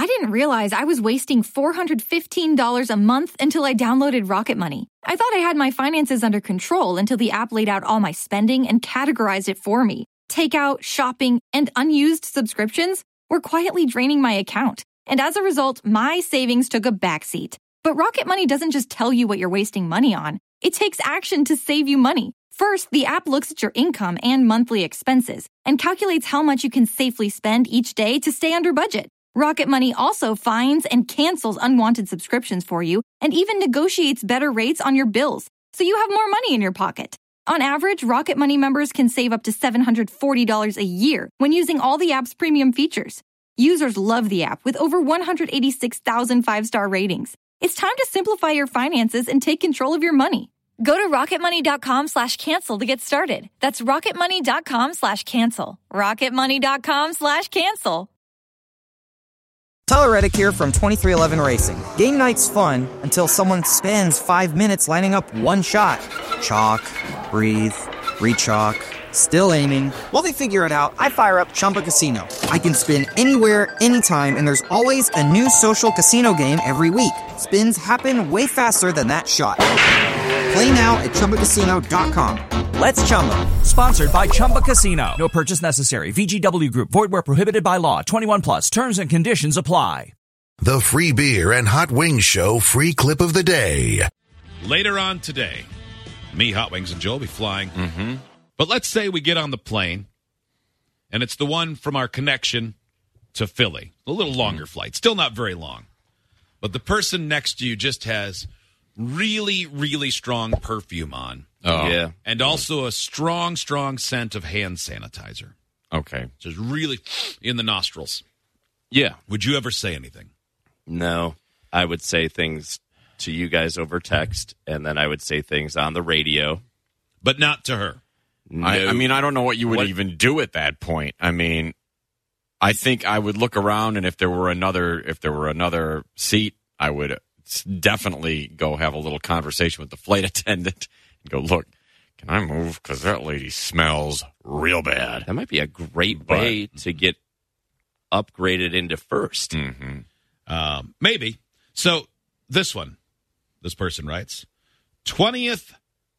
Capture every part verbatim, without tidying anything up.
I didn't realize I was wasting four hundred fifteen dollars a month until I downloaded Rocket Money. I thought I had my finances under control until the app laid out all my spending and categorized it for me. Takeout, shopping, and unused subscriptions were quietly draining my account. And as a result, my savings took a backseat. But Rocket Money doesn't just tell you what you're wasting money on. It takes action to save you money. First, the app looks at your income and monthly expenses and calculates how much you can safely spend each day to stay under budget. Rocket Money also finds and cancels unwanted subscriptions for you and even negotiates better rates on your bills, so you have more money in your pocket. On average, Rocket Money members can save up to seven hundred forty dollars a year when using all the app's premium features. Users love the app with over one hundred eighty-six thousand five-star ratings. It's time to simplify your finances and take control of your money. Go to rocketmoney.com slash cancel to get started. That's rocketmoney.com slash cancel. rocketmoney.com slash cancel. Tyler Reddick here from twenty-three eleven Racing. Game night's fun until someone spends five minutes lining up one shot. Chalk, breathe, re-chalk, still aiming. While they figure it out, I fire up Chumba Casino. I can spin anywhere, anytime, and there's always a new social casino game every week. Spins happen way faster than that shot. Play now at Chumba Casino dot com. Let's Chumba. Sponsored by Chumba Casino. No purchase necessary. V G W Group. Void where prohibited by law. twenty-one plus. Terms and conditions apply. The Free Beer and Hot Wings Show free clip of the day. Later on today, me, Hot Wings, and Joe will be flying. Mm-hmm. But let's say we get on the plane, and it's the one from our connection to Philly. A little longer mm-hmm. flight. Still not very long. But the person next to you just has really, really strong perfume on. Oh, yeah. And also a strong, strong scent of hand sanitizer. Okay. Just really in the nostrils. Yeah. Would you ever say anything? No. I would say things to you guys over text, and then I would say things on the radio. But not to her. No. I, I mean, I don't know what you would What- even do at that point. I mean, I think I would look around, and if there were another, if there were another seat, I would definitely go have a little conversation with the flight attendant and go, look, can I move? Because that lady smells real bad. That might be a great But- way to get upgraded into first. Mm-hmm. Um, maybe. So this one, this person writes, twentieth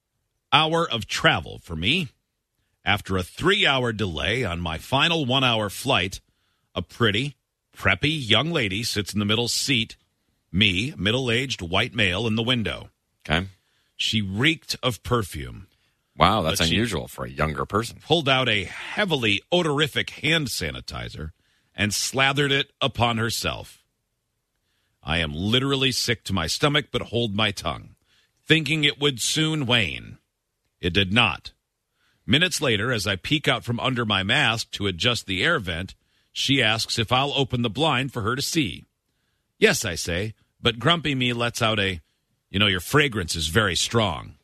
hour of travel for me. After a three-hour delay on my final one-hour flight, a pretty, preppy young lady sits in the middle seat, me, middle-aged white male, in the window. Okay. She reeked of perfume. Wow, that's But she- unusual for a younger person. Pulled out a heavily odorific hand sanitizer and slathered it upon herself. I am literally sick to my stomach, but hold my tongue, thinking it would soon wane. It did not. Minutes later, as I peek out from under my mask to adjust the air vent, she asks if I'll open the blind for her to see. Yes, I say, but grumpy me lets out a, you know, your fragrance is very strong.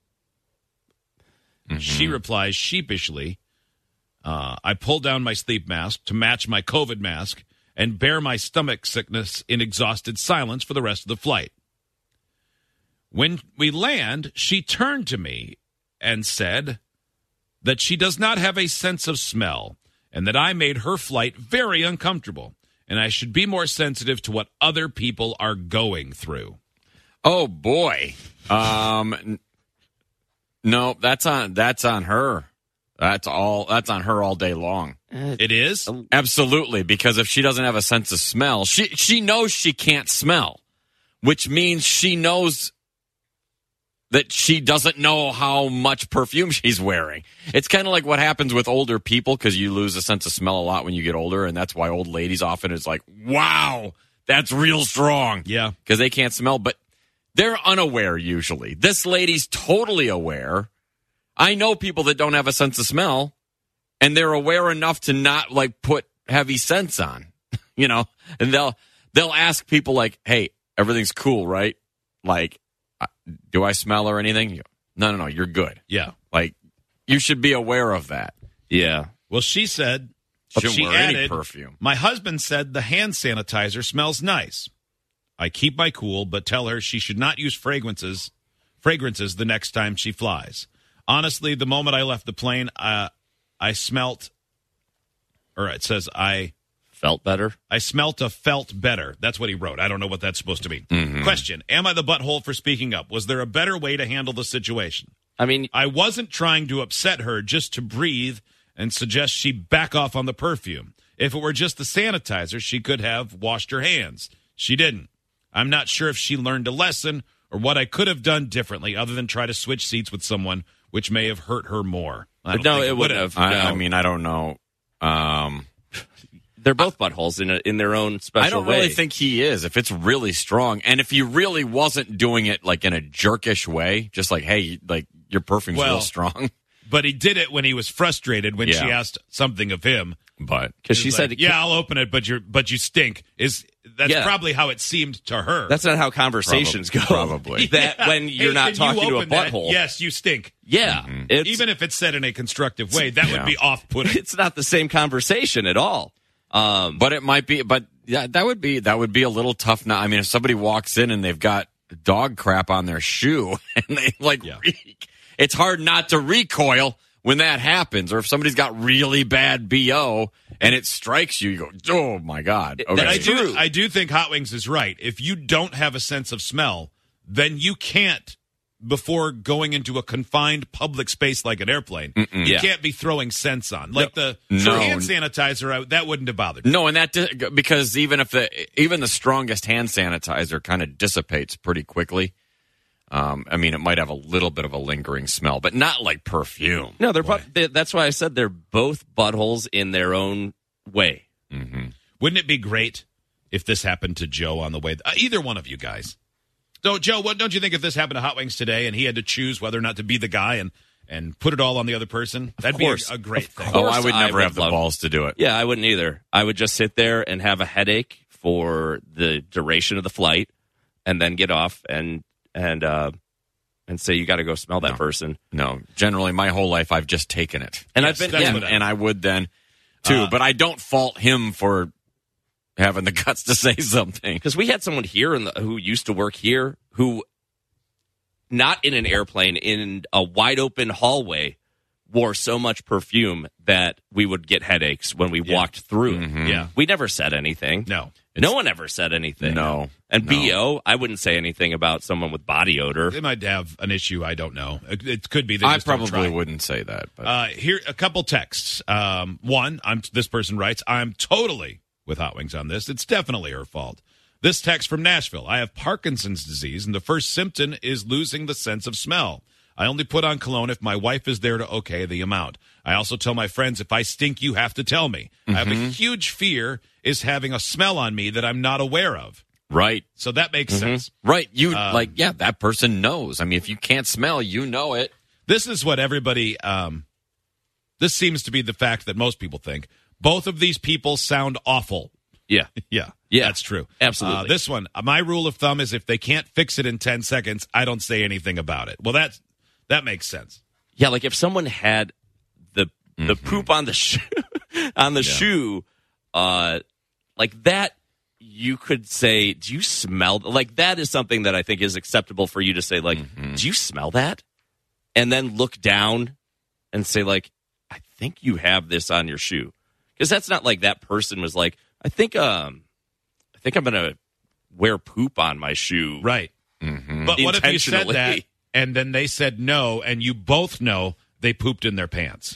Mm-hmm. She replies sheepishly, uh, I pull down my sleep mask to match my COVID mask and bear my stomach sickness in exhausted silence for the rest of the flight. When we land, she turned to me and said that she does not have a sense of smell and that I made her flight very uncomfortable and I should be more sensitive to what other people are going through. Oh boy. Um, n- no, that's on that's on her. That's all. That's on her all day long. It is? Absolutely, because if she doesn't have a sense of smell, she she knows she can't smell, which means she knows that she doesn't know how much perfume she's wearing. It's kind of like what happens with older people, because you lose a sense of smell a lot when you get older, and that's why old ladies often is like, wow, that's real strong. Yeah. Because they can't smell, but they're unaware usually. This lady's totally aware. I know people that don't have a sense of smell, and they're aware enough to not like put heavy scents on, you know, and they'll they'll ask people like, hey, everything's cool, right? Like, do I smell or anything? No, no, no, you're good. Yeah. Like, you should be aware of that. Yeah. Well, she said, Shouldn't she wear any added, perfume. My husband said the hand sanitizer smells nice. I keep my cool, but tell her she should not use fragrances fragrances the next time she flies. Honestly, the moment I left the plane, uh, I smelt, or it says I felt better. I smelt a felt better. That's what he wrote. I don't know what that's supposed to mean. Mm-hmm. Question, am I the butthole for speaking up? Was there a better way to handle the situation? I mean, I wasn't trying to upset her, just to breathe and suggest she back off on the perfume. If it were just the sanitizer, she could have washed her hands. She didn't. I'm not sure if she learned a lesson or what I could have done differently other than try to switch seats with someone, which may have hurt her more. I don't no, think it wouldn't have. I, no. I mean, I don't know. Um, They're both buttholes in a, in their own special way. I don't way. really think he is. If it's really strong, and if he really wasn't doing it like in a jerkish way, just like, hey, like your perfume's Well, real strong. But he did it when he was frustrated when Yeah. she asked something of him. But because He she was said, like, "Yeah, I'll open it, but you're but you stink." Is that's Yeah. probably how it seemed to her? that's not how conversations Probably- go. probably. That Yeah. when you're Hey, not can talking you to a open that? butthole. Yes, you stink. Yeah. It's, Even if it's said in a constructive way, that Yeah. would be off-putting. it's not the same conversation at all. Um, but it might be. But yeah, that would be that would be a little tough. Now, I mean, if somebody walks in and they've got dog crap on their shoe and they like Yeah. reek, it's hard not to recoil when that happens. Or if somebody's got really bad B O and it strikes you, you go, oh my god. Okay. But I That's do, true. I do think Hot Wings is right. If you don't have a sense of smell, then you can't, before going into a confined public space like an airplane, you Yeah. can't be throwing scents on. Like the No. for hand sanitizer, I, that wouldn't have bothered me. No, and that di- because even if the even the strongest hand sanitizer kind of dissipates pretty quickly. Um, I mean, it might have a little bit of a lingering smell, but not like perfume. no, they're, but- they, that's why I said they're both buttholes in their own way. Wouldn't it be great if this happened to Joe on the way? Uh, either one of you guys. So, Joe, what don't you think if this happened to Hot Wings today and he had to choose whether or not to be the guy and, and put it all on the other person? That'd course. be a, a great thing. Oh, course I would I never would have the love- balls to do it. Yeah, I wouldn't either. I would just sit there and have a headache for the duration of the flight, and then get off and and uh, and say you got to go smell that No. person. No, generally, my whole life I've just taken it, And Yes, I've been that's yeah, what and, and I would then too. Uh, but I don't fault him for having the guts to say something. because we had someone here in the, who used to work here who, not in an airplane, in a wide open hallway, wore so much perfume that we would get headaches when we Yeah. walked through. Yeah. We never said anything. No. No one ever said anything. No, And no. B O, I wouldn't say anything about someone with body odor. They might have an issue. I don't know. It, it could be. They I just don't probably try. wouldn't say that. But Uh, here, a couple texts. Um, one, I'm this person writes, I'm totally with Hot Wings on this. It's definitely her fault. This text from Nashville. I have Parkinson's disease, and the first symptom is losing the sense of smell. I only put on cologne if my wife is there to okay the amount. I also tell my friends, if I stink, you have to tell me. I have a huge fear is having a smell on me that I'm not aware of. right, So that makes sense. right. You Um, like, yeah, that person knows. I mean, if you can't smell, you know it. This is what everybody, um, this seems to be the fact that most people think. Both of these people sound awful. Yeah. Yeah, Yeah. that's true. Absolutely. Uh, this one, my rule of thumb is if they can't fix it in ten seconds, I don't say anything about it. Well, that's, that makes sense. Yeah, like if someone had the the poop on the shoe on the shoe, uh, like that, you could say, "Do you smell?" Like that is something that I think is acceptable for you to say. Like, "Do you smell that?" And then look down and say, "Like, I think you have this on your shoe," because that's not like that person was like, "I think, um, I think I'm gonna wear poop on my shoe." Right. But what if you said Intentionally. that and then they said no and you both know they pooped in their pants?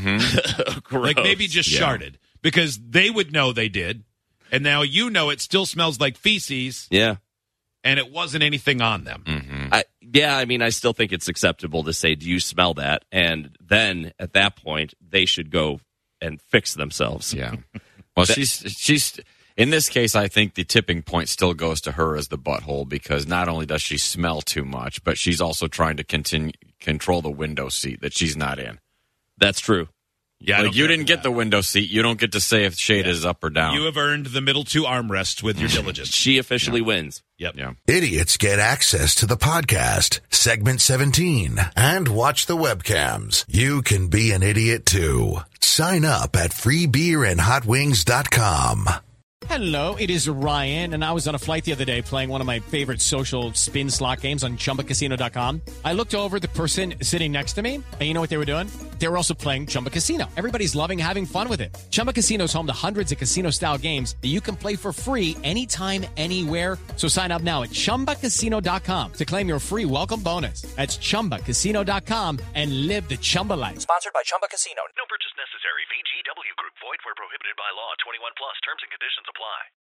Like maybe just Yeah. sharted because they would know they did. And now you know it still smells like feces Yeah. and it wasn't anything on them. I, yeah, I mean, I still think it's acceptable to say, "Do you smell that?" And then at that point, they should go and fix themselves. Yeah. Well, she's she's in this case. I think the tipping point still goes to her as the butthole because not only does she smell too much, but she's also trying to continue control the window seat that she's not in. That's true. Yeah, I Like don't you care didn't for get that. the window seat. You don't get to say if shade is up or down. You have earned the middle two armrests with your diligence. She officially wins. Yep. yeah. Idiots get access to the podcast, segment seventeen, and watch the webcams. You can be an idiot too. Sign up at free beer and hot wings dot com. Hello, it is Ryan, and I was on a flight the other day playing one of my favorite social spin slot games on Chumba Casino dot com. I looked over at the person sitting next to me, and you know what they were doing? They were also playing Chumba Casino. Everybody's loving having fun with it. Chumba Casino is home to hundreds of casino-style games that you can play for free anytime, anywhere. So sign up now at Chumba Casino dot com to claim your free welcome bonus. That's Chumba Casino dot com and live the Chumba life. Sponsored by Chumba Casino. No purchase necessary. V G W Group. Void where prohibited by law. twenty-one plus. Terms and conditions apply.